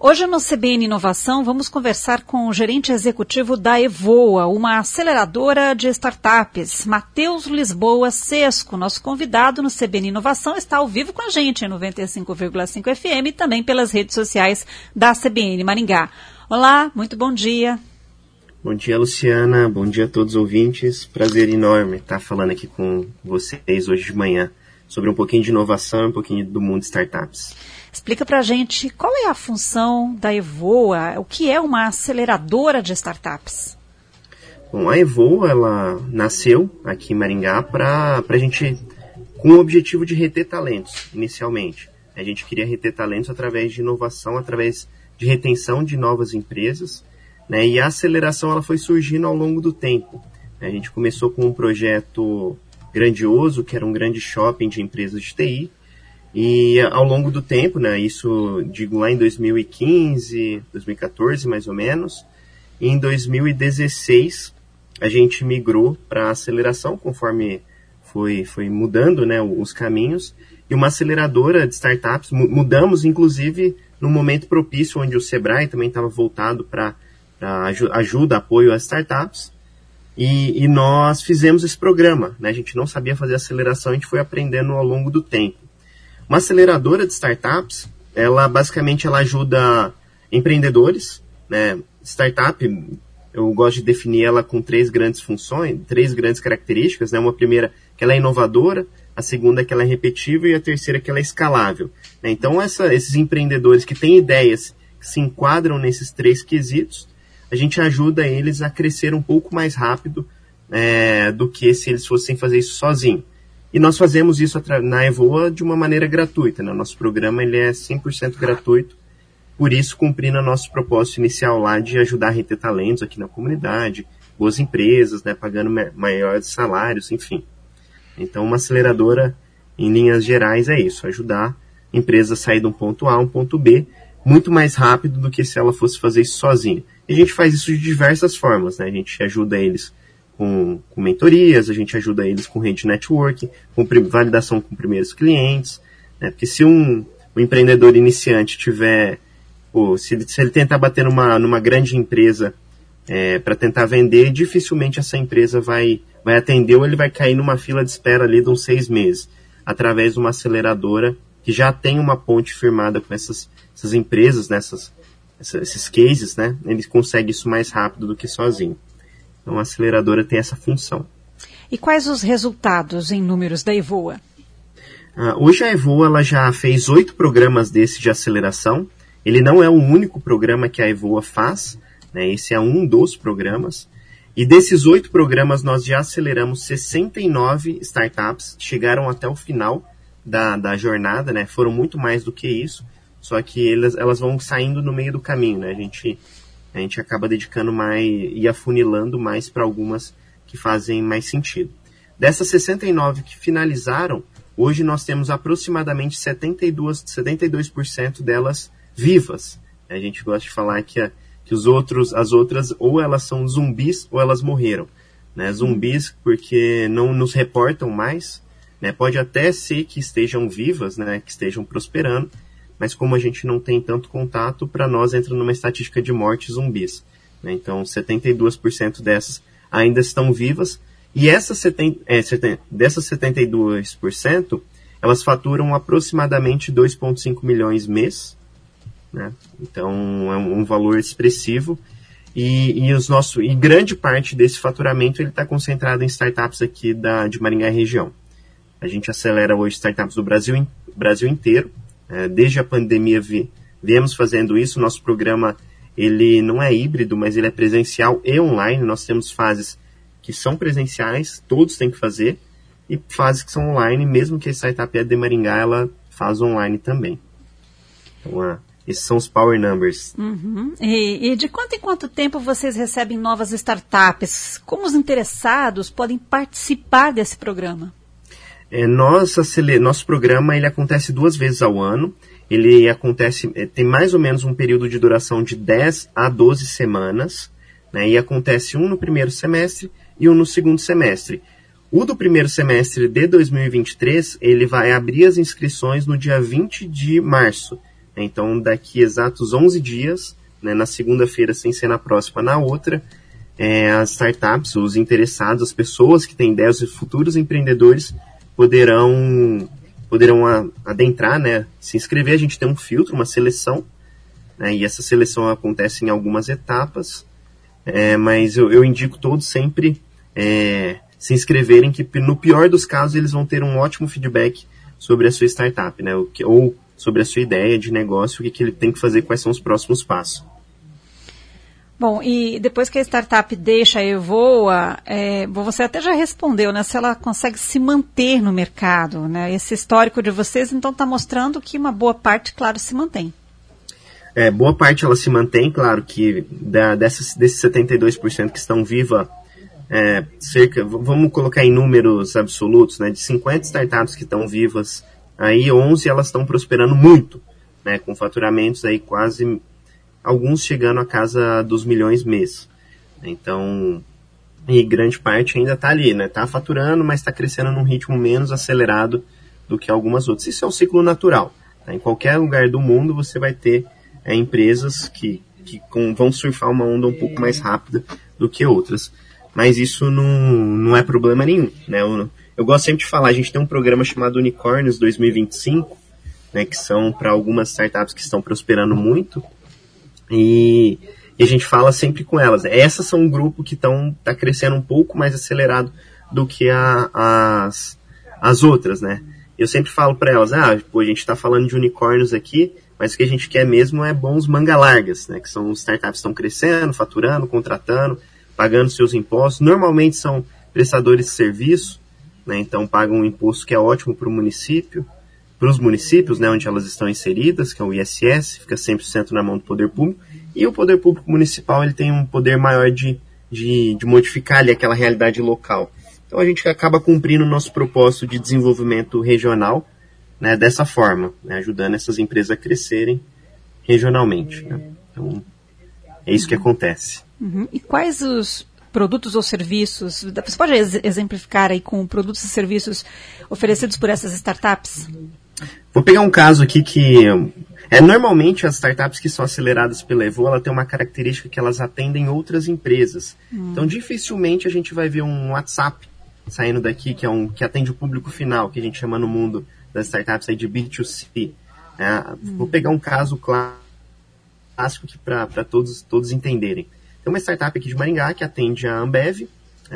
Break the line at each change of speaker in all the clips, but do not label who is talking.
Hoje no CBN Inovação vamos conversar com o gerente executivo da Evoa, uma aceleradora de startups. Matheus Lisboa Sesco, nosso convidado no CBN Inovação, está ao vivo com a gente em 95,5 FM e também pelas redes sociais da CBN Maringá. Olá, muito bom dia.
Bom dia, Luciana. Bom dia a todos os ouvintes. Prazer enorme estar falando aqui com vocês hoje de manhã sobre um pouquinho de inovação e um pouquinho do mundo de startups.
Explica pra gente qual é a função da Evoa, o que é uma aceleradora de startups?
Bom, a Evoa, ela nasceu aqui em Maringá para a gente, com o objetivo de reter talentos, inicialmente. A gente queria reter talentos através de inovação, através de retenção de novas empresas, né? E a aceleração ela foi surgindo ao longo do tempo. A gente começou com um projeto grandioso, que era um grande shopping de empresas de TI, e ao longo do tempo, né, isso digo lá em 2015, 2014 mais ou menos, e em 2016 a gente migrou para a aceleração conforme foi mudando, né, os caminhos, e uma aceleradora de startups, mudamos inclusive no momento propício onde o Sebrae também estava voltado para ajuda, apoio às startups, e nós fizemos esse programa, né, a gente não sabia fazer aceleração, a gente foi aprendendo ao longo do tempo. Uma aceleradora de startups, ela basicamente ajuda empreendedores, né? Startup, eu gosto de definir ela com três grandes funções, três grandes características, né? Uma primeira, que ela é inovadora, a segunda, que ela é repetível e a terceira, que ela é escalável, né? Então, esses empreendedores que têm ideias que se enquadram nesses três quesitos, a gente ajuda eles a crescer um pouco mais rápido do que se eles fossem fazer isso sozinhos. E nós fazemos isso na Evoa de uma maneira gratuita, né? Nosso programa ele é 100% gratuito, por isso cumprindo o nosso propósito inicial lá de ajudar a reter talentos aqui na comunidade, boas empresas, né? Pagando maiores salários, enfim. Então uma aceleradora, em linhas gerais, é isso, ajudar a empresa a sair de um ponto A a um ponto B muito mais rápido do que se ela fosse fazer isso sozinha. E a gente faz isso de diversas formas, né? A gente ajuda eles com mentorias, a gente ajuda eles com rede networking, com validação com primeiros clientes, né? Porque se um empreendedor iniciante tiver, se ele tentar bater numa grande empresa para tentar vender, dificilmente essa empresa vai atender ou ele vai cair numa fila de espera ali de uns 6 meses, através de uma aceleradora que já tem uma ponte firmada com essas empresas, né? Esses cases, né? Eles conseguem isso mais rápido do que sozinho. Então, a aceleradora tem essa função.
E quais os resultados em números da Evoa?
Hoje a Evoa ela já fez 8 programas desses de aceleração. Ele não é o único programa que a Evoa faz, né? Esse é um dos programas. E desses 8 programas, nós já aceleramos 69 startups, chegaram até o final da jornada, né? Foram muito mais do que isso, só que elas vão saindo no meio do caminho, né? A gente acaba dedicando mais e afunilando mais para algumas que fazem mais sentido. Dessas 69 que finalizaram, hoje nós temos aproximadamente 72% delas vivas. A gente gosta de falar que as outras ou elas são zumbis ou elas morreram, né? Zumbis porque não nos reportam mais, né? Pode até ser que estejam vivas, né? Que estejam prosperando, mas como a gente não tem tanto contato, para nós entra numa estatística de morte zumbis, né? Então, 72% dessas ainda estão vivas, e dessas 72%, elas faturam aproximadamente 2,5 milhões mês, né? Então, é um valor expressivo, e grande parte desse faturamento está concentrado em startups aqui de Maringá e região. A gente acelera hoje startups do Brasil inteiro. Desde a pandemia viemos fazendo isso. Nosso programa ele não é híbrido, mas ele é presencial e online. Nós temos fases que são presenciais, todos têm que fazer, e fases que são online, mesmo que a startup é de Maringá, ela faz online também. Então, esses são os power numbers.
Uhum. E de quanto em quanto tempo vocês recebem novas startups? Como os interessados podem participar desse programa?
Nosso programa ele acontece 2 vezes ao ano. Ele tem mais ou menos um período de duração de 10 a 12 semanas, né? E acontece um no primeiro semestre e um no segundo semestre. O do primeiro semestre de 2023, ele vai abrir as inscrições no dia 20 de março. Então, daqui exatos 11 dias, né, na segunda-feira, sem ser na próxima, na outra, as startups, os interessados, as pessoas que têm ideias, os futuros empreendedores poderão adentrar, né, se inscrever. A gente tem um filtro, uma seleção, né, e essa seleção acontece em algumas etapas, mas eu indico todos sempre se inscreverem, que no pior dos casos eles vão ter um ótimo feedback sobre a sua startup, né, ou sobre a sua ideia de negócio, o que ele tem que fazer, quais são os próximos passos.
Bom, e depois que a startup deixa a Evoa, você até já respondeu, né, se ela consegue se manter no mercado, né? Esse histórico de vocês, então, está mostrando que uma boa parte, claro, se mantém.
Boa parte ela se mantém, claro que desses 72% que estão vivas, vamos colocar em números absolutos, né, de 50 startups que estão vivas, aí 11 elas estão prosperando muito, né, com faturamentos aí quase, alguns chegando a casa dos milhões mês. Então, e grande parte ainda está ali, né, está faturando, mas está crescendo num ritmo menos acelerado do que algumas outras. Isso é um ciclo natural, né? Em qualquer lugar do mundo você vai ter empresas que vão surfar uma onda um pouco mais rápida do que outras. Mas isso não é problema nenhum, né? Eu gosto sempre de falar, a gente tem um programa chamado Unicórnios 2025, né, que são para algumas startups que estão prosperando muito, e a gente fala sempre com elas. Essas são um grupo que está crescendo um pouco mais acelerado do que as outras, né? Eu sempre falo para elas, a gente está falando de unicórnios aqui, mas o que a gente quer mesmo é bons manga largas, né? Que são startups que estão crescendo, faturando, contratando, pagando seus impostos. Normalmente são prestadores de serviço, né? Então pagam um imposto que é ótimo para o município, para os municípios, né, onde elas estão inseridas, que é o ISS, fica 100% na mão do poder público, e o poder público municipal ele tem um poder maior de modificar ali aquela realidade local. Então a gente acaba cumprindo o nosso propósito de desenvolvimento regional, né, dessa forma, né, ajudando essas empresas a crescerem regionalmente, né? Então é isso que acontece.
Uhum. E quais os produtos ou serviços, você pode exemplificar aí com produtos e serviços oferecidos por essas startups?
Vou pegar um caso aqui que normalmente as startups que são aceleradas pela Evoa, ela tem uma característica que elas atendem outras empresas. Então dificilmente a gente vai ver um WhatsApp saindo daqui que atende o público final, que a gente chama no mundo das startups aí de B2C. Vou pegar um caso clássico para todos entenderem. Tem uma startup aqui de Maringá que atende a Ambev,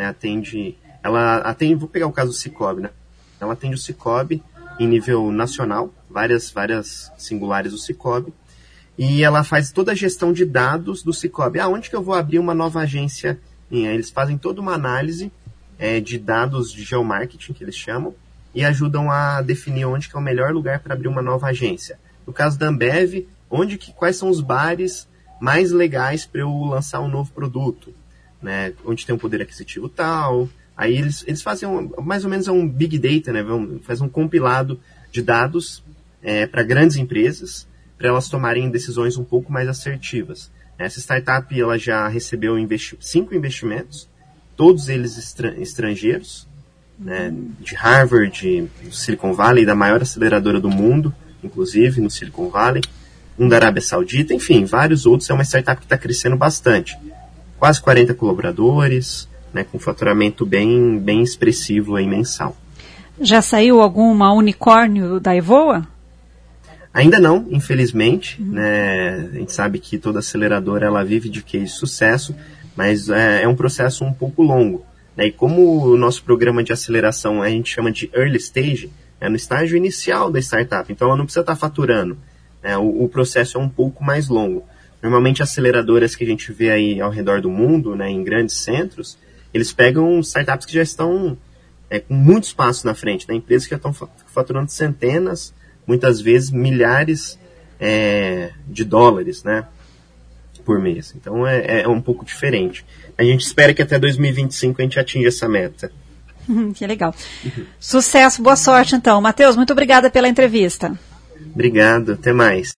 vou pegar o caso do Sicoob, né? Ela atende o Sicoob em nível nacional, várias singulares do Sicoob, e ela faz toda a gestão de dados do Sicoob. Onde que eu vou abrir uma nova agência? Eles fazem toda uma análise de dados de geomarketing, que eles chamam, e ajudam a definir onde que é o melhor lugar para abrir uma nova agência. No caso da Ambev, quais são os bares mais legais para eu lançar um novo produto, né? Onde tem um poder aquisitivo tal. Aí eles fazem mais ou menos um big data, né? Faz um compilado de dados para grandes empresas, para elas tomarem decisões um pouco mais assertivas. Essa startup ela já recebeu 5 investimentos, todos eles estrangeiros, né? De Harvard, do Silicon Valley, da maior aceleradora do mundo, inclusive no Silicon Valley, um da Arábia Saudita, enfim, vários outros. É uma startup que está crescendo bastante. Quase 40 colaboradores, né, com faturamento bem expressivo aí, mensal.
Já saiu alguma unicórnio da Evoa?
Ainda não, infelizmente. Né, a gente sabe que toda aceleradora ela vive de case de sucesso, mas é um processo um pouco longo. Né, e como o nosso programa de aceleração a gente chama de early stage, é no estágio inicial da startup, então ela não precisa estar faturando. Né, o processo é um pouco mais longo. Normalmente aceleradoras que a gente vê aí ao redor do mundo, né, em grandes centros, eles pegam startups que já estão com muito espaço na frente, né? Empresas que já estão faturando centenas, muitas vezes milhares de dólares, né, por mês. Então é um pouco diferente. A gente espera que até 2025 a gente atinja essa meta.
Que legal. Sucesso, boa sorte então. Matheus, muito obrigada pela entrevista.
Obrigado, até mais.